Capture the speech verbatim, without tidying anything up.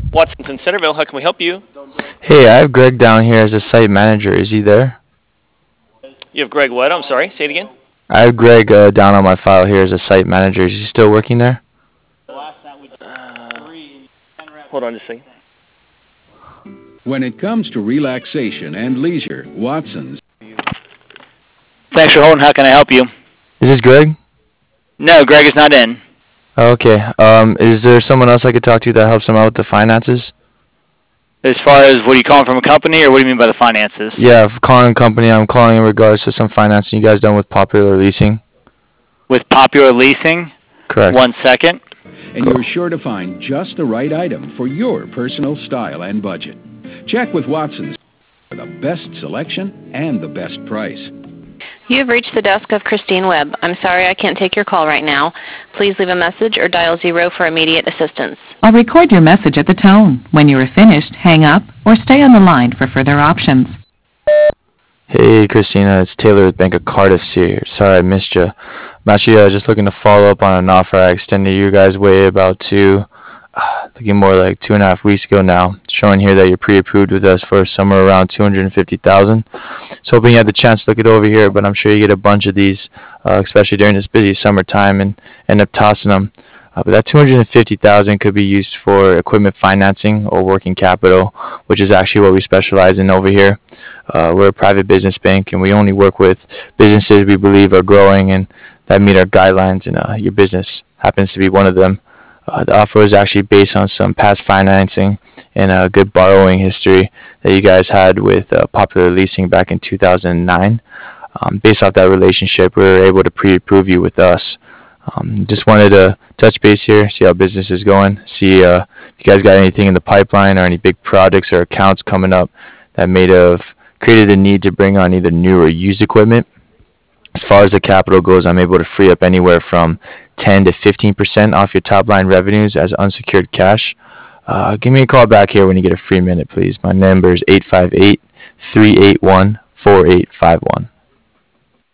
Watson's in Centerville. How can we help you? Hey, I have Greg down here as a site manager. Is he there? You have Greg what? I'm sorry. Say it again. I have Greg uh, down on my file here as a site manager. Is he still working there? Uh, hold on just a second. When it comes to relaxation and leisure, Watson's. Thanks for holding. How can I help you? Is this Greg? No, Greg is not in. Okay. Um, is there someone else I could talk to that helps him out with the finances? As far as what are you calling from a company, or what do you mean by the finances? Yeah, if calling a company, I'm calling in regards to some financing you guys done with Popular Leasing. With Popular Leasing? Correct. One second. And you're sure to find just the right item for your personal style and budget. Check with Watson's for the best selection and the best price. You have reached the desk of Christine Webb. I'm sorry I can't take your call right now. Please leave a message or dial zero for immediate assistance. I'll record your message at the tone. When you are finished, hang up or stay on the line for further options. Hey, Christina, it's Taylor with Bank of Cardiff here. Sorry I missed you. I'm actually uh, just looking to follow up on an offer I extended you guys way about two, uh, looking more like two and a half weeks ago now. Showing here that you're pre-approved with us for somewhere around two hundred fifty thousand dollars. So hoping you had the chance to look it over here, but I'm sure you get a bunch of these, uh, especially during this busy summertime, and end up tossing them. Uh, but that two hundred fifty thousand dollars could be used for equipment financing or working capital, which is actually what we specialize in over here. Uh, we're a private business bank, and we only work with businesses we believe are growing and that meet our guidelines, and uh, your business happens to be one of them. Uh, the offer is actually based on some past financing and a good borrowing history that you guys had with uh, Popular Leasing back in two thousand nine. Um, based off that relationship, we were able to pre-approve you with us. Um, just wanted to touch base here, see how business is going, see uh, if you guys got anything in the pipeline or any big projects or accounts coming up that may have created the need to bring on either new or used equipment. As far as the capital goes, I'm able to free up anywhere from ten to fifteen percent off your top line revenues as unsecured cash. Uh, give me a call back here when you get a free minute, please. My number is eight five eight, three eight one, four eight five one.